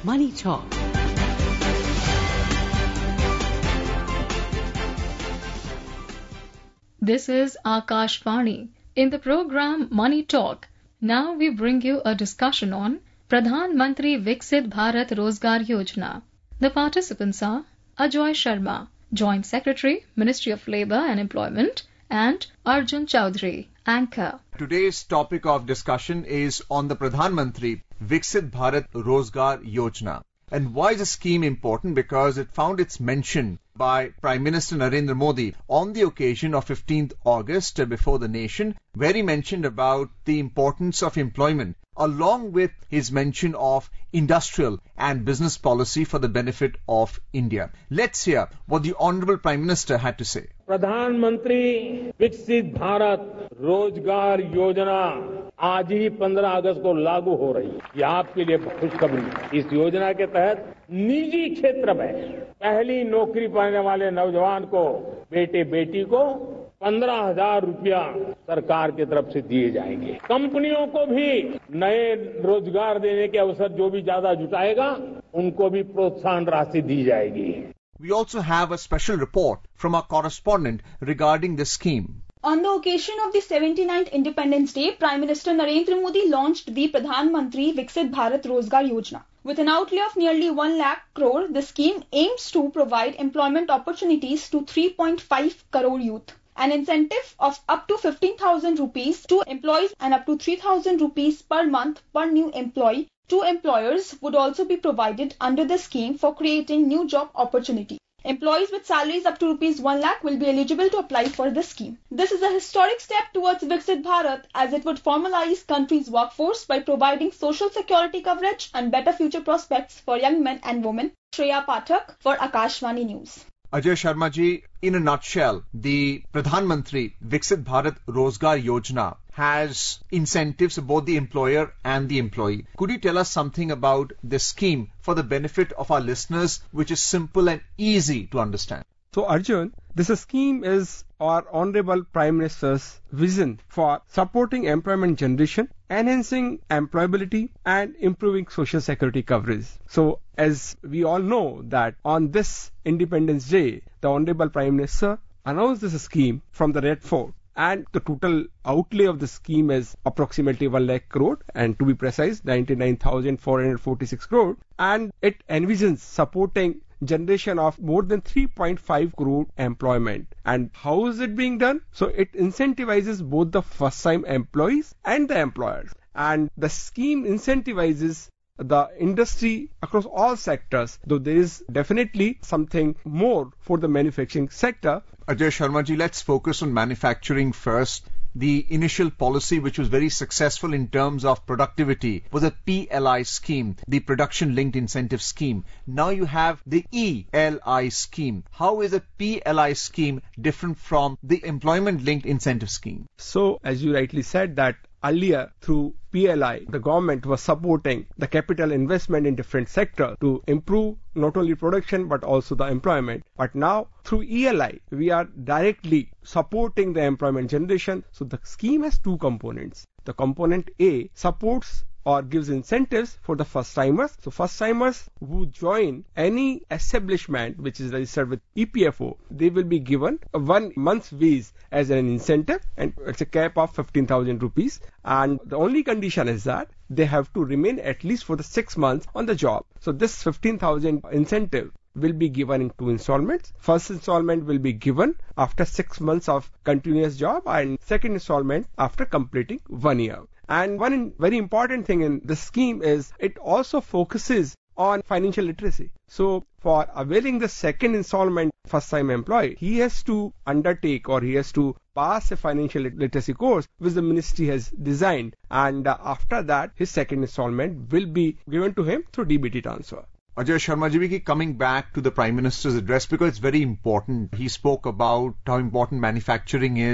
Money Talk. This is Akashvani. In the program Money Talk, now we bring you a discussion on Pradhan Mantri Viksit Bharat Rozgar Yojana. The participants are Ajoy Sharma, Joint Secretary, Ministry of Labour and Employment, and Arjun Chowdhury, Anchor. Today's topic of discussion is on the Pradhan Mantri Viksit Bharat Rozgar Yojana. And why is the scheme important? Because it found its mention by Prime Minister Narendra Modi on the occasion of 15th August before the nation, where he mentioned about the importance of employment, along with his mention of industrial and business policy for the benefit of India. Let's hear what the Honorable Prime Minister had to say. प्रधानमंत्री विकसित भारत रोजगार योजना आज ही 15 अगस्त को लागू हो रही है। ये आपके लिए खुशखबरी। इस योजना के तहत निजी क्षेत्र में पहली नौकरी पाने वाले नौजवान को बेटे बेटी को 15,000 रुपया सरकार की तरफ से दिए जाएंगे। कंपनियों को भी नए रोजगार देने के अवसर जो भी ज्यादा जुटाएगा उनको भी प्रोत्साहन राशि दी जाएगी। We also have a special report from our correspondent regarding this scheme. On the occasion of the 79th Independence Day, Prime Minister Narendra Modi launched the Pradhan Mantri Viksit Bharat Rozgar Yojana. With an outlay of nearly 1 lakh crore, the scheme aims to provide employment opportunities to 3.5 crore youth. An incentive of up to 15,000 rupees to employees and up to 3,000 rupees per month per new employee to employers would also be provided under the scheme for creating new job opportunity. Employees with salaries up to rupees 1 lakh will be eligible to apply for this scheme. This is a historic step towards Viksit Bharat as it would formalize country's workforce by providing social security coverage and better future prospects for young men and women. Shreya Pathak for Akashvani News. Ajay Sharma ji, in a nutshell, the Pradhan Mantri Viksit Bharat Rozgar Yojana has incentives for both the employer and the employee. Could you tell us something about this scheme for the benefit of our listeners, which is simple and easy to understand? So Arjun, this scheme is our Honorable Prime Minister's vision for supporting employment generation, enhancing employability and improving social security coverage. So as we all know that on this Independence Day, the Honorable Prime Minister announced this scheme from the Red Fort. And the total outlay of the scheme is approximately 1 lakh crore and to be precise 99,446 crore, and it envisions supporting generation of more than 3.5 crore employment. And how is it being done? So it incentivizes both the first time employees and the employers, and the scheme incentivizes the industry across all sectors, though there is definitely something more for the manufacturing sector. Ajay Sharma ji, let's focus on manufacturing first. The initial policy, which was very successful in terms of productivity, was a PLI scheme, the Production Linked Incentive Scheme. Now you have the ELI scheme. How is a PLI scheme different from the Employment Linked Incentive Scheme? So, as you rightly said that earlier through PLI, the government was supporting the capital investment in different sectors to improve not only production but also the employment. But now through ELI, we are directly supporting the employment generation. So the scheme has two components. The component A supports or gives incentives for the first timers. So first timers who join any establishment which is registered with EPFO, they will be given a 1 month's wage as an incentive, and it's a cap of 15,000 rupees. And the only condition is that they have to remain at least for the 6 months on the job. So this 15,000 incentive will be given in 2 installments. First installment will be given after 6 months of continuous job, and second installment after completing 1 year. And one very important thing in this scheme is it also focuses on financial literacy. So for availing the second installment first time employee, he has to undertake or he has to pass a financial literacy course which the ministry has designed, and after that his second installment will be given to him through DBT transfer. Ajay Sharma ji, coming back to the Prime Minister's address, because it's very important. He spoke about how important manufacturing is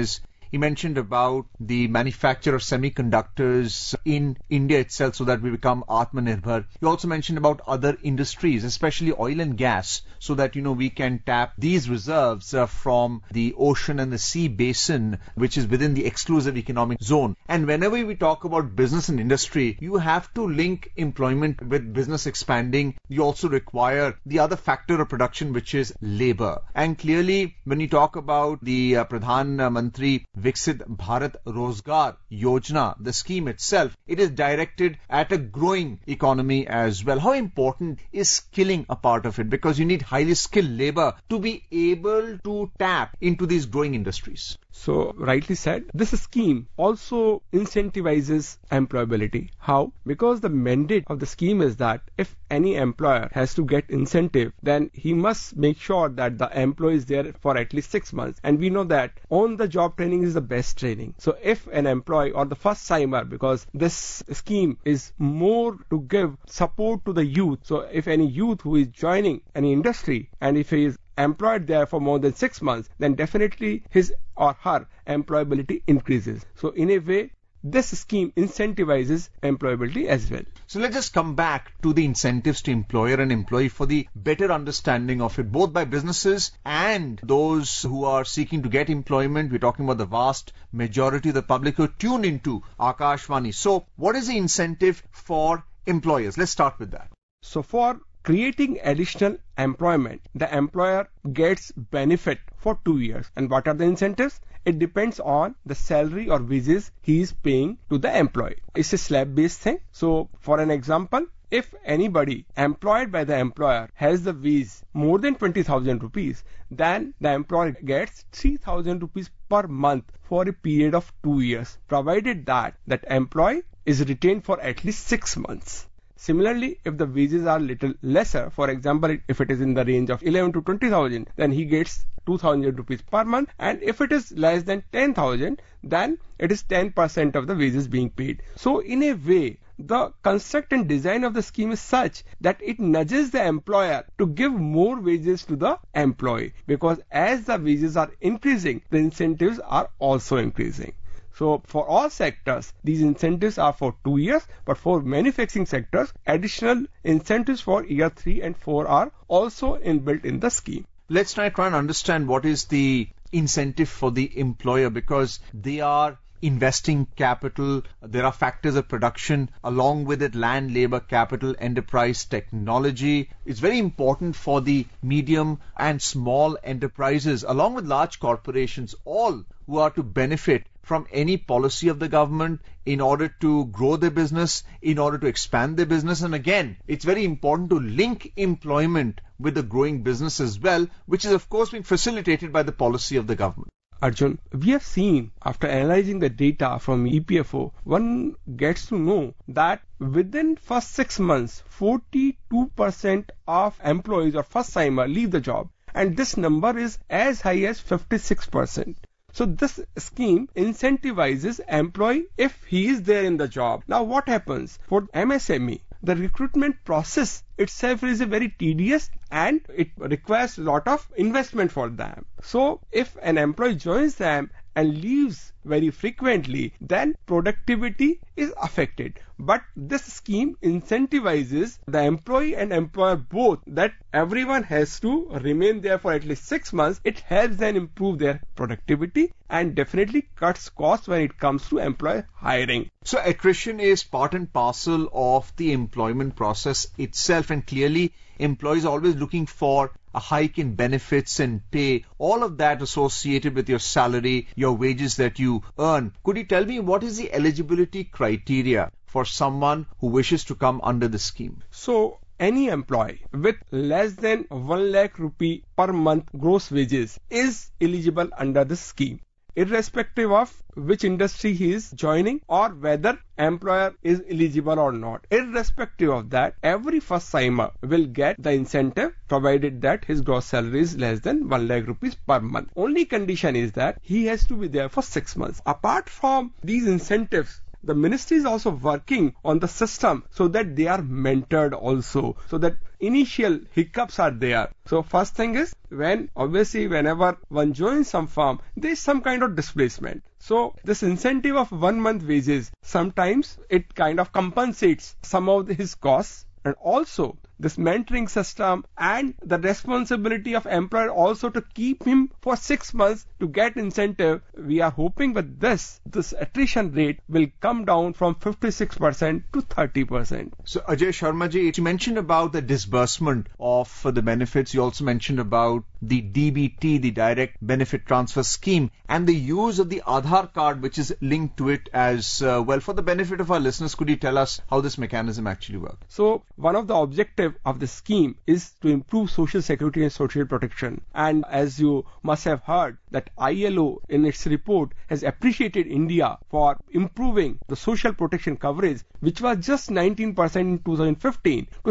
He mentioned about the manufacture of semiconductors in India itself so that we become Atmanirbhar. He also mentioned about other industries, especially oil and gas, so that, we can tap these reserves from the ocean and the sea basin, which is within the exclusive economic zone. And whenever we talk about business and industry, you have to link employment with business expanding. You also require the other factor of production, which is labor. And clearly, when you talk about the Pradhan Mantri Viksit Bharat Rozgar Yojana, the scheme itself, it is directed at a growing economy as well. How important is skilling a part of it? Because you need highly skilled labor to be able to tap into these growing industries. So, rightly said, this scheme also incentivizes employability. How? Because the mandate of the scheme is that if any employer has to get incentive, then he must make sure that the employee is there for at least 6 months. And we know that on-the-job training is the best training. So, if an employee or the first timer, because this scheme is more to give support to the youth. So, if any youth who is joining any industry and if he is employed there for more than 6 months, then definitely his or her employability increases. So in a way, this scheme incentivizes employability as well. So let's just come back to the incentives to employer and employee for the better understanding of it, both by businesses and those who are seeking to get employment. We're talking about the vast majority of the public who tune into Akashvani. So what is the incentive for employers? Let's start with that. So for creating additional employment, the employer gets benefit for 2 years. And what are the incentives? It depends on the salary or wages he is paying to the employee. It's a slab-based thing. So for an example, if anybody employed by the employer has the wage more than 20,000 rupees, then the employer gets 3,000 rupees per month for a period of 2 years, provided that that employee is retained for at least 6 months. Similarly, if the wages are little lesser, for example, if it is in the range of 11 to 20,000, then he gets 2,000 rupees per month. And if it is less than 10,000, then it is 10% of the wages being paid. So in a way, the construct and design of the scheme is such that it nudges the employer to give more wages to the employee, because as the wages are increasing, the incentives are also increasing. So for all sectors, these incentives are for 2 years, but for manufacturing sectors, additional incentives for year 3 and 4 are also inbuilt in the scheme. Let's try and understand what is the incentive for the employer, because they are investing capital, there are factors of production, along with it land, labor, capital, enterprise, technology. It's very important for the medium and small enterprises, along with large corporations, all who are to benefit from any policy of the government in order to grow their business, in order to expand their business. And again, it's very important to link employment with the growing business as well, which is of course being facilitated by the policy of the government. Arjun, we have seen after analyzing the data from EPFO, one gets to know that within first 6 months, 42% of employees or first timer leave the job, and this number is as high as 56%. So this scheme incentivizes employee if he is there in the job. Now what happens for MSME? The recruitment process itself is a very tedious and it requires a lot of investment for them. So if an employee joins them and leaves very frequently, then productivity is affected. But this scheme incentivizes the employee and employer both, that everyone has to remain there for at least 6 months. It helps them improve their productivity and definitely cuts costs when it comes to employee hiring. So attrition is part and parcel of the employment process itself, and clearly employees are always looking for a hike in benefits and pay, all of that associated with your salary, your wages that you earn. Could you tell me what is the eligibility criteria for someone who wishes to come under the scheme? So any employee with less than 1 lakh rupee per month gross wages is eligible under the scheme, irrespective of which industry he is joining or whether employer is eligible or not. Irrespective of that, every first timer will get the incentive provided that his gross salary is less than 1 lakh rupees per month. Only condition is that he has to be there for 6 months. Apart from these incentives, the ministry is also working on the system so that they are mentored also, so that initial hiccups are there. So first thing is, whenever one joins some firm, there is some kind of displacement. So this incentive of 1 month wages, sometimes it kind of compensates some of his costs, and also this mentoring system and the responsibility of employer also to keep him for 6 months to get incentive. We are hoping with this attrition rate will come down from 56% to 30%. So Ajay Sharma ji, you mentioned about the disbursement of the benefits. You also mentioned about the DBT, the direct benefit transfer scheme, and the use of the Aadhaar card which is linked to it as well. For the benefit of our listeners, could you tell us how this mechanism actually works? So one of the objectives of the scheme is to improve social security and social protection. And as you must have heard, that ILO in its report has appreciated India for improving the social protection coverage, which was just 19% in 2015 to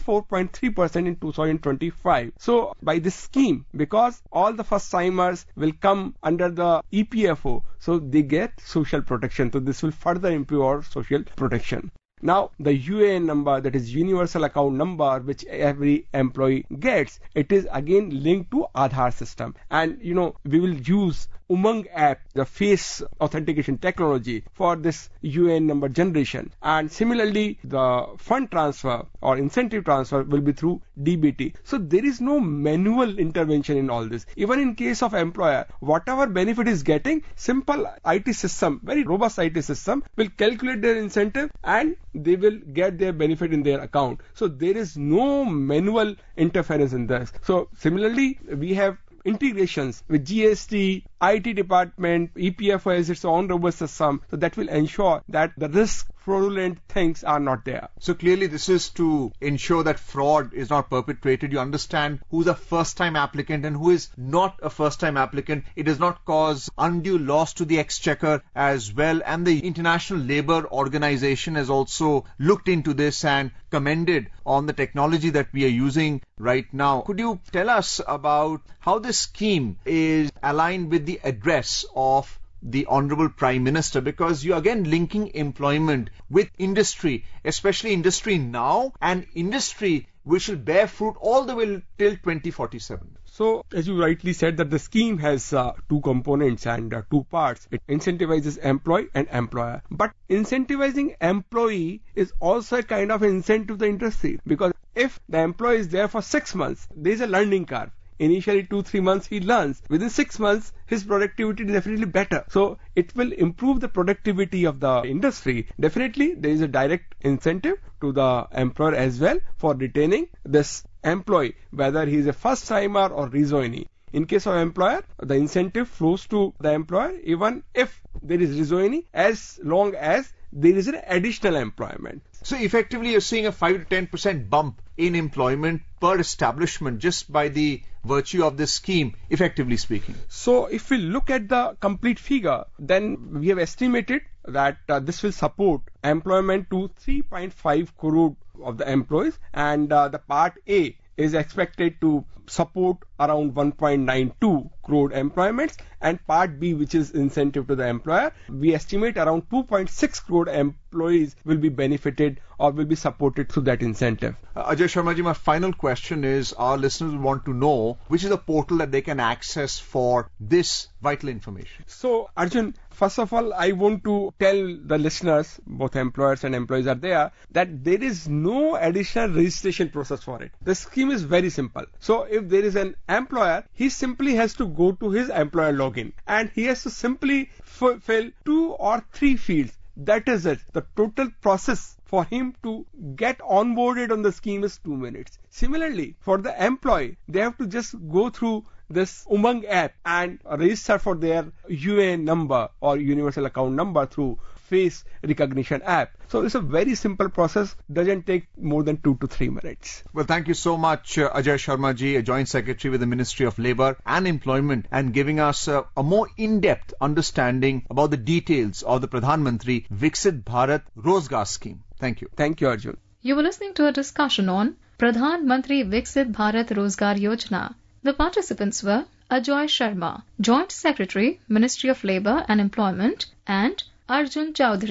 64.3% in 2025. So by this scheme, because all the first timers will come under the EPFO, so they get social protection. So this will further improve our social protection. Now, the UAN number, that is Universal Account Number, which every employee gets, it is again linked to Aadhaar system. And, we will use Umang app, the face authentication technology, for this UAN number generation. And similarly, the fund transfer or incentive transfer will be through DBT. So there is no manual intervention in all this. Even in case of employer, whatever benefit is getting, simple IT system, very robust IT system, will calculate their incentive and they will get their benefit in their account. So there is no manual interference in this. So similarly, we have integrations with GST, IT department, EPFO has its own robust system, so that will ensure that the risk fraudulent things are not there. So clearly this is to ensure that fraud is not perpetrated. You understand who's a first-time applicant and who is not a first-time applicant. It does not cause undue loss to the exchequer as well. And the International Labour Organization has also looked into this and commended on the technology that we are using right now. Could you tell us about how this scheme is aligned with the address of the Honorable Prime Minister, because you're again linking employment with industry, especially industry now and industry which will bear fruit all the way till 2047. So, as you rightly said, that the scheme has two components and two parts. It incentivizes employee and employer. But incentivizing employee is also a kind of incentive to the industry, because if the employee is there for 6 months, there is a learning curve. Initially 2-3 months he learns. Within 6 months, his productivity is definitely better. So it will improve the productivity of the industry. Definitely there is a direct incentive to the employer as well for retaining this employee, whether he is a first timer or rejoinee. In case of employer, the incentive flows to the employer even if there is rejoinee, as long as there is an additional employment. So effectively you're seeing a 5 to 10% bump in employment per establishment just by the virtue of this scheme, effectively speaking. So if we look at the complete figure, then we have estimated that this will support employment to 3.5 crore of the employees, and the part A is expected to support around 1.92 crore employments, and part B, which is incentive to the employer, we estimate around 2.6 crore employees will be benefited or will be supported through that incentive. Ajay Sharma ji, my final question is, our listeners want to know which is the portal that they can access for this vital information. So Arjun, first of all, I want to tell the listeners, both employers and employees are there, that there is no additional registration process for it. The scheme is very simple. So if there is an employer, he simply has to go to his employer login and he has to simply fill 2 or 3 fields. That is it. The total process for him to get onboarded on the scheme is 2 minutes. Similarly, for the employee, they have to just go through this Umang app and register for their UAN number or Universal Account Number through face recognition app. So it's a very simple process, doesn't take more than 2 to 3 minutes. Well, thank you so much, Ajay Sharma ji, a Joint Secretary with the Ministry of Labour and Employment, and giving us a more in-depth understanding about the details of the Pradhan Mantri Viksit Bharat Rozgar Scheme. Thank you. Thank you, Arjun. You were listening to a discussion on Pradhan Mantri Viksit Bharat Rozgar Yojana. The participants were Ajay Sharma, Joint Secretary, Ministry of Labour and Employment, and Arjun Chowdhury,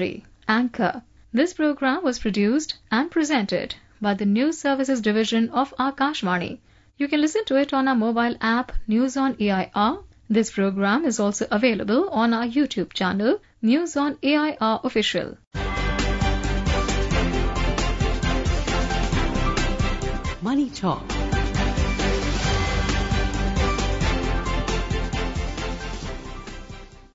Anchor. This program was produced and presented by the News Services Division of Akashvani. You can listen to it on our mobile app News on AIR. This program is also available on our YouTube channel News on AIR Official. Money Talk.